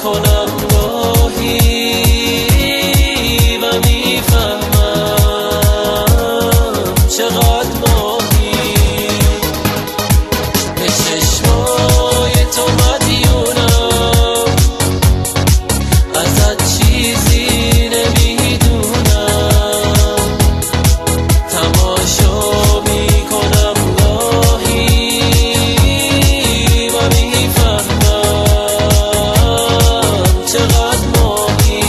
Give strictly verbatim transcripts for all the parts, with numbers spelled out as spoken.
میکنم گاهی و میفهمم چقدر ماهی. به چشمای تو مدیونم، ازت چیزی نمیدونم. تماشا میکنم گاهی و میفهمم چقدر ماهی.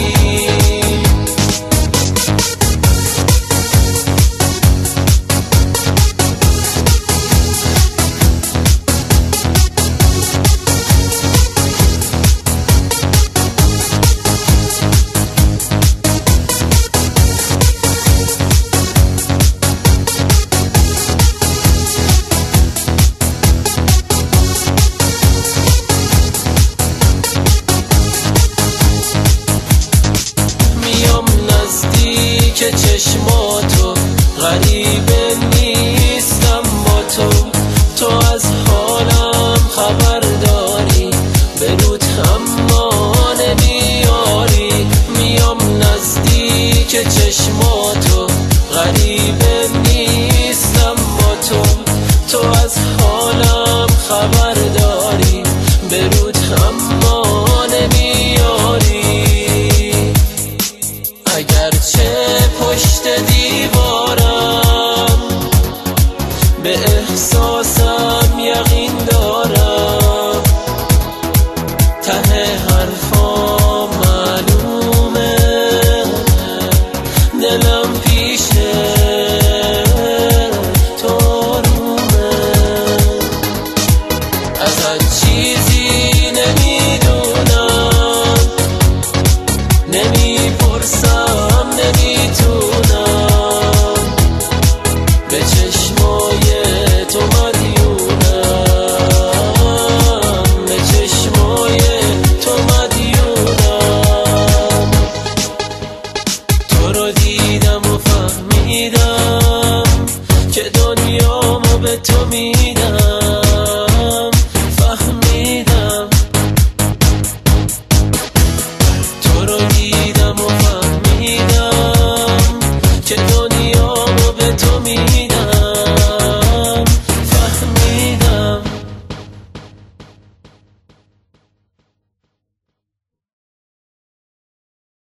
که چشماتو غریبه نیستم با تو، تو از حالم خبر داری، به رود اما نمیاری. میام نزدیک چشماتو غریبه نیستم با تو، تو از حالم خبر داری، به رود اما نمیاری. اگرچه پشت دیوارم به احساسم یقین دارم، ته حرفام